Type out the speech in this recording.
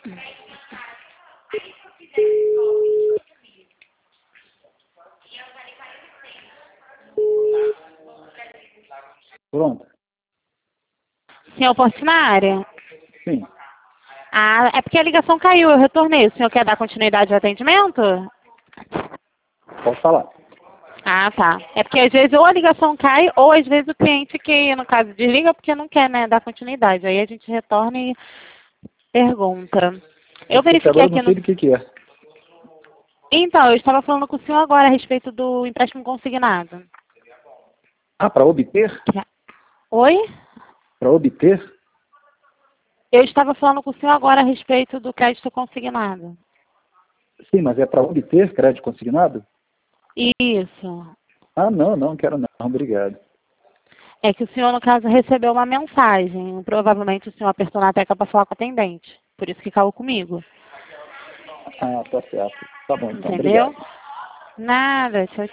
Pronto. Senhor Portinari? Sim. Ah, é porque a ligação caiu, eu retornei. O senhor quer dar continuidade ao atendimento? Pode falar. Ah, tá. É porque às vezes ou a ligação cai, ou às vezes o cliente que, no caso, desliga porque não quer, né, dar continuidade. Aí a gente retorna e pergunta. Eu verifiquei Agora eu aqui não sei no... do que é. Então, eu estava falando com o senhor agora a respeito do empréstimo consignado. Ah, para obter? Oi? Para obter? Eu estava falando com o senhor agora a respeito do crédito consignado. Sim, mas é para obter crédito consignado? Isso. Ah, não quero não, obrigado. É que o senhor, no caso, recebeu uma mensagem. Provavelmente o senhor apertou na tecla para falar com o atendente. Por isso que caiu comigo. Ah, tá certo. Tá bom, então, Entendeu? obrigado. Nada, tchau,